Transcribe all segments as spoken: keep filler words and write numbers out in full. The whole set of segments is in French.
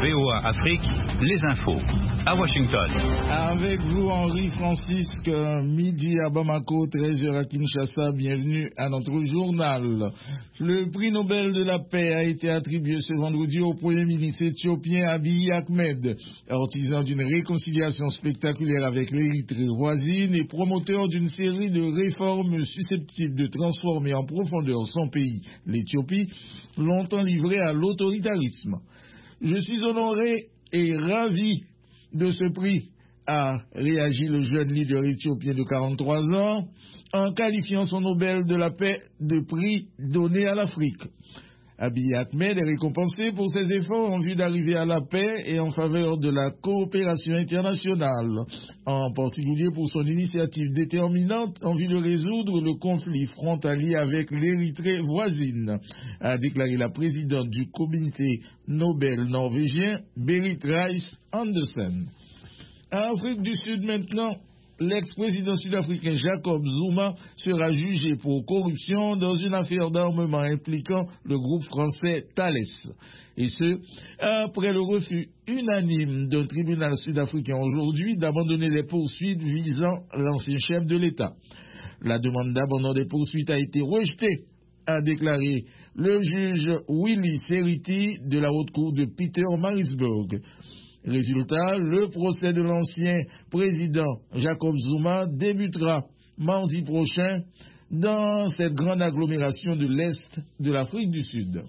V O A Afrique, les infos. À Washington. Avec vous, Henri Francisque, midi à Bamako, treize heures à Kinshasa. Bienvenue à notre journal. Le prix Nobel de la paix a été attribué ce vendredi au Premier ministre éthiopien Abiy Ahmed, artisan d'une réconciliation spectaculaire avec l'Érythrée voisine et promoteur d'une série de réformes susceptibles de transformer en profondeur son pays, l'Éthiopie, longtemps livré à l'autoritarisme. Je suis honoré et ravi de ce prix, a réagi le jeune leader éthiopien de quarante-trois ans en qualifiant son Nobel de la paix de prix donné à l'Afrique. Abiy Ahmed est récompensé pour ses efforts en vue d'arriver à la paix et en faveur de la coopération internationale, en particulier pour son initiative déterminante en vue de résoudre le conflit frontalier avec l'Érythrée voisine, a déclaré la présidente du comité Nobel norvégien, Berit Reiss-Andersen. En Afrique du Sud maintenant, l'ex-président sud-africain Jacob Zuma sera jugé pour corruption dans une affaire d'armement impliquant le groupe français Thales. Et ce, après le refus unanime d'un tribunal sud-africain aujourd'hui d'abandonner les poursuites visant l'ancien chef de l'État. La demande d'abandon des poursuites a été rejetée, a déclaré le juge Willy Seriti de la haute cour de Pietermaritzburg. Résultat, le procès de l'ancien président Jacob Zuma débutera mardi prochain dans cette grande agglomération de l'Est de l'Afrique du Sud.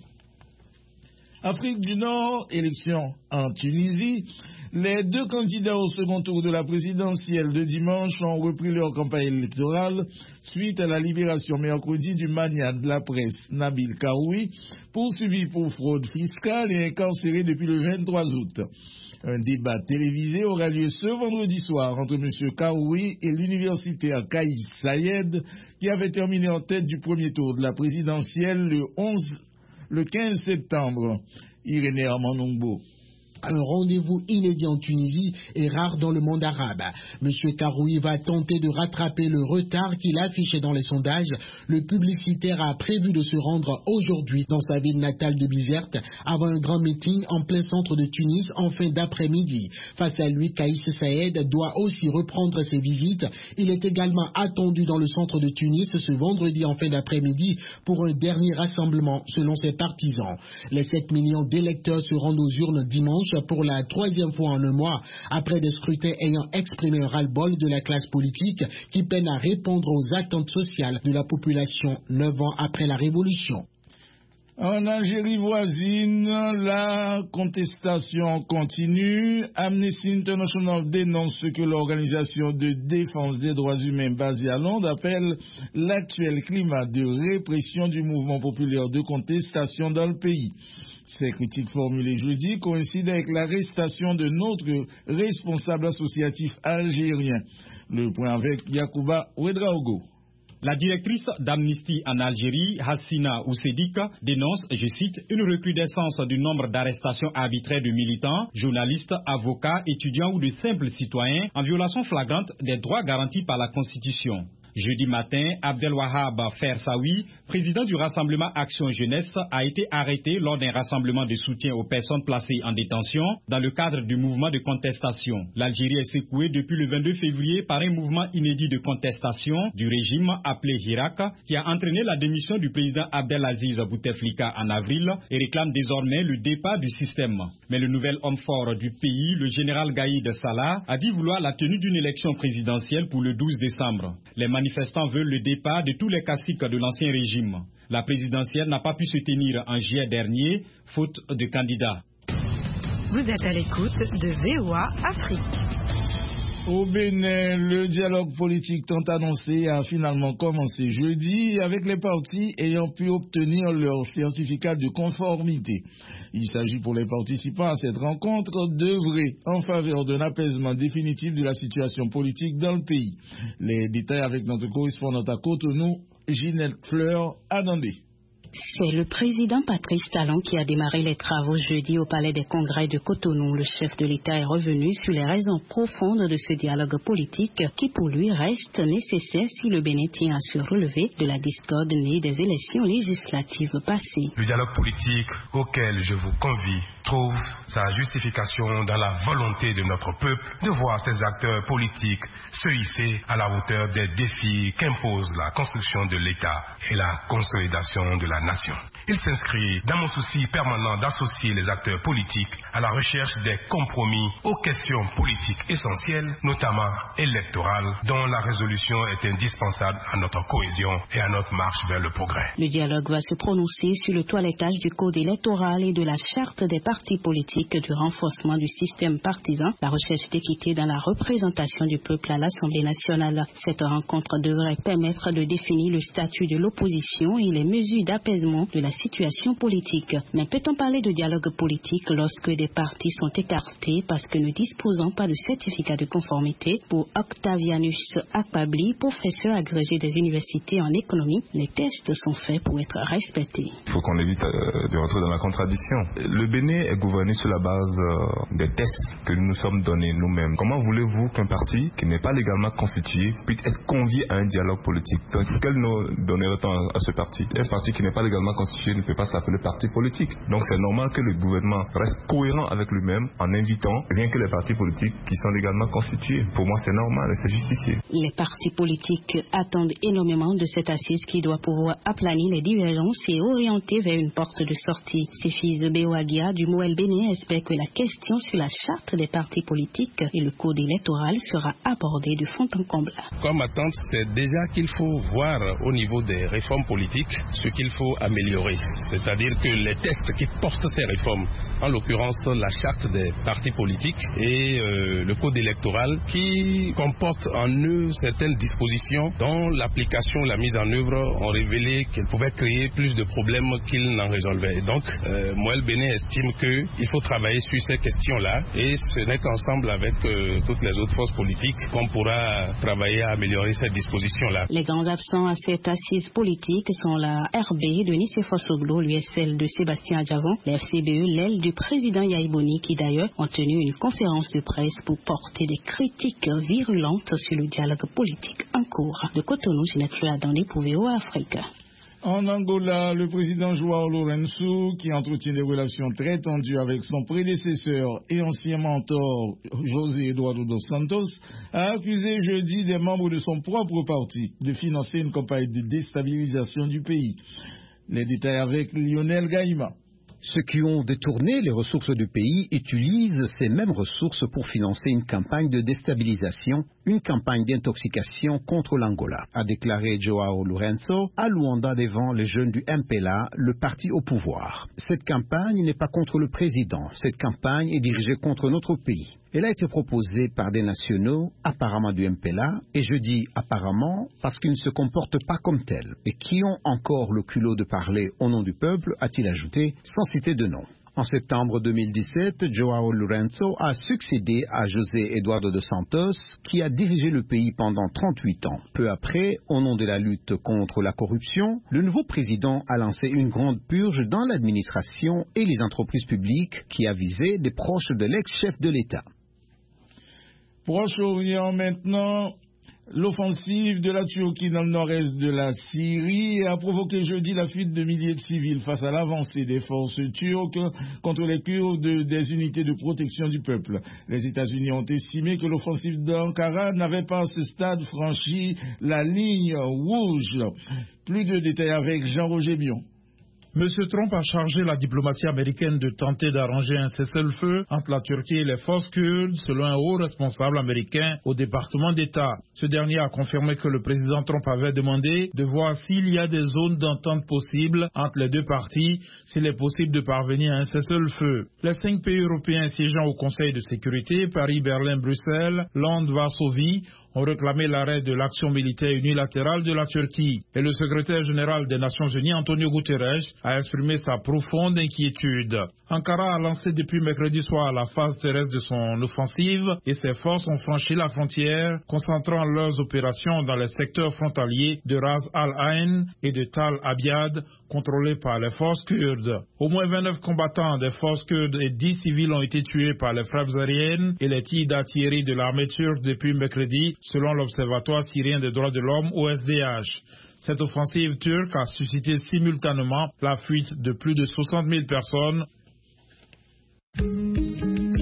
Afrique du Nord, élection en Tunisie. Les deux candidats au second tour de la présidentielle de dimanche ont repris leur campagne électorale suite à la libération mercredi du magnat de la presse Nabil Karoui, poursuivi pour fraude fiscale et incarcéré depuis le vingt-trois août. Un débat télévisé aura lieu ce vendredi soir entre M. Karoui et l'universitaire Kaïs Sayed, qui avait terminé en tête du premier tour de la présidentielle le onze, le quinze septembre. Irénée Armand-Nongbo. Un rendez-vous inédit en Tunisie et rare dans le monde arabe. Monsieur Karoui va tenter de rattraper le retard qu'il affichait dans les sondages. Le publicitaire a prévu de se rendre aujourd'hui dans sa ville natale de Bizerte avant un grand meeting en plein centre de Tunis en fin d'après-midi. Face à lui, Kaïs Saïed doit aussi reprendre ses visites. Il est également attendu dans le centre de Tunis ce vendredi en fin d'après-midi pour un dernier rassemblement selon ses partisans. Les sept millions d'électeurs se rendent aux urnes dimanche pour la troisième fois en un mois, après des scrutins ayant exprimé un ras-le-bol de la classe politique qui peine à répondre aux attentes sociales de la population neuf ans après la Révolution. En Algérie voisine, la contestation continue. Amnesty International dénonce ce que l'organisation de défense des droits humains basée à Londres appelle l'actuel climat de répression du mouvement populaire de contestation dans le pays. Ces critiques formulées jeudi coïncident avec l'arrestation de notre responsable associatif algérien. Le point avec Yacouba Ouedraogo. La directrice d'Amnesty en Algérie, Hassina Oussedika, dénonce, je cite, une recrudescence du nombre d'arrestations arbitraires de militants, journalistes, avocats, étudiants ou de simples citoyens en violation flagrante des droits garantis par la Constitution. Jeudi matin, Abdelwahab Fersaoui, président du Rassemblement Action Jeunesse, a été arrêté lors d'un rassemblement de soutien aux personnes placées en détention dans le cadre du mouvement de contestation. L'Algérie est secouée depuis le vingt-deux février par un mouvement inédit de contestation du régime appelé Hirak, qui a entraîné la démission du président Abdelaziz Bouteflika en avril et réclame désormais le départ du système. Mais le nouvel homme fort du pays, le général Gaïd Salah, a dit vouloir la tenue d'une élection présidentielle pour le douze décembre. Les manifestants veulent le départ de tous les caciques de l'ancien régime. La présidentielle n'a pas pu se tenir en juillet dernier, faute de candidats. Vous êtes à l'écoute de V O A Afrique. Au Bénin, le dialogue politique tant annoncé a finalement commencé jeudi avec les partis ayant pu obtenir leur certificat de conformité. Il s'agit pour les participants à cette rencontre d'œuvrer en faveur d'un apaisement définitif de la situation politique dans le pays. Les détails avec notre correspondante à Cotonou, Ginette Fleur Adandé. C'est le président Patrice Talon qui a démarré les travaux jeudi au Palais des Congrès de Cotonou. Le chef de l'État est revenu sur les raisons profondes de ce dialogue politique qui pour lui reste nécessaire si le Bénin tient à se relever de la discorde née des élections législatives passées. Le dialogue politique auquel je vous convie trouve sa justification dans la volonté de notre peuple de voir ses acteurs politiques se hisser à la hauteur des défis qu'impose la construction de l'État et la consolidation de la nation. Il s'inscrit dans mon souci permanent d'associer les acteurs politiques à la recherche des compromis aux questions politiques essentielles, notamment électorales, dont la résolution est indispensable à notre cohésion et à notre marche vers le progrès. Le dialogue va se prononcer sur le toilettage du code électoral et de la charte des partis politiques, du renforcement du système partisan, la recherche d'équité dans la représentation du peuple à l'Assemblée nationale. Cette rencontre devrait permettre de définir le statut de l'opposition et les mesures d'apaisement de la situation politique. Mais peut-on parler de dialogue politique lorsque des partis sont écartés parce que ne disposant pas de certificat de conformité? Pour Octavianus Akpabli, professeur agrégé des universités en économie, les tests sont faits pour être respectés. Il faut qu'on évite euh, de rentrer dans la contradiction. Le Bénin est gouverné sur la base euh, des tests que nous nous sommes donnés nous-mêmes. Comment voulez-vous qu'un parti qui n'est pas légalement constitué puisse être convié à un dialogue politique? Donc, quelle donnerait-on à, à ce parti? Un parti qui n'est pas légalement constitué ne peut pas s'appeler parti politique. Donc c'est normal que le gouvernement reste cohérent avec lui-même en invitant rien que les partis politiques qui sont légalement constitués. Pour moi, c'est normal et c'est justifié. Les partis politiques attendent énormément de cette assise qui doit pouvoir aplanir les divergences et orienter vers une porte de sortie. Sefis Bewagia du Moël Bénin espère que la question sur la charte des partis politiques et le code électoral sera abordée de fond en comble. Comme attente, c'est déjà qu'il faut voir au niveau des réformes politiques ce qu'il faut améliorer. C'est-à-dire que les textes qui portent ces réformes, en l'occurrence la charte des partis politiques et euh, le code électoral, qui comportent en eux certaines dispositions dont l'application, la mise en œuvre ont révélé qu'elles pouvaient créer plus de problèmes qu'ils n'en résolvaient. Et donc, euh, Moël Bénin estime qu'il faut travailler sur ces questions-là et ce n'est qu'ensemble avec euh, toutes les autres forces politiques qu'on pourra travailler à améliorer ces dispositions-là. Les grands absents à cette assise politique sont la R B de Nicéphore Soglo, l'U S L de Sébastien Adjavon, la F C B E, l'aile du président Yaïboni, qui d'ailleurs ont tenu une conférence de presse pour porter des critiques virulentes sur le dialogue politique en cours. De Cotonou, Ginette Adandé pour V O A Afrique. En Angola, le président João Lourenço, qui entretient des relations très tendues avec son prédécesseur et ancien mentor José Eduardo dos Santos, a accusé jeudi des membres de son propre parti de financer une campagne de déstabilisation du pays. Les détails avec Lionel Gaïma. Ceux qui ont détourné les ressources du pays utilisent ces mêmes ressources pour financer une campagne de déstabilisation, une campagne d'intoxication contre l'Angola, a déclaré João Lourenço à Luanda devant les jeunes du M P L A, le parti au pouvoir. Cette campagne n'est pas contre le président, cette campagne est dirigée contre notre pays. Elle a été proposée par des nationaux, apparemment du M P L A, et je dis apparemment parce qu'ils ne se comportent pas comme tels, et qui ont encore le culot de parler au nom du peuple, a-t-il ajouté, sans citer de nom. En septembre deux mille dix-sept, João Lourenço a succédé à José Eduardo dos Santos, qui a dirigé le pays pendant trente-huit ans. Peu après, au nom de la lutte contre la corruption, le nouveau président a lancé une grande purge dans l'administration et les entreprises publiques qui a visé des proches de l'ex-chef de l'État. Proche-Orient maintenant, l'offensive de la Turquie dans le nord-est de la Syrie a provoqué jeudi la fuite de milliers de civils face à l'avancée des forces turques contre les Kurdes de, des unités de protection du peuple. Les États-Unis ont estimé que l'offensive d'Ankara n'avait pas à ce stade franchi la ligne rouge. Plus de détails avec Jean-Roger Bion. M. Trump a chargé la diplomatie américaine de tenter d'arranger un cessez-le-feu entre la Turquie et les forces kurdes, selon un haut responsable américain au département d'État. Ce dernier a confirmé que le président Trump avait demandé de voir s'il y a des zones d'entente possibles entre les deux parties, s'il est possible de parvenir à un cessez-le-feu. Les cinq pays européens siégeant au Conseil de sécurité, Paris, Berlin, Bruxelles, Londres, Varsovie, ont réclamé l'arrêt de l'action militaire unilatérale de la Turquie. Et le secrétaire général des Nations Unies, Antonio Guterres, a exprimé sa profonde inquiétude. Ankara a lancé depuis mercredi soir la phase terrestre de son offensive et ses forces ont franchi la frontière, concentrant leurs opérations dans les secteurs frontaliers de Ras al-Ain et de Tal Abyad, contrôlés par les forces kurdes. Au moins vingt-neuf combattants des forces kurdes et dix civils ont été tués par les frappes aériennes et les tirs d'artillerie de l'armée turque depuis mercredi, selon l'Observatoire syrien des droits de l'homme O S D H. Cette offensive turque a suscité simultanément la fuite de plus de soixante mille personnes.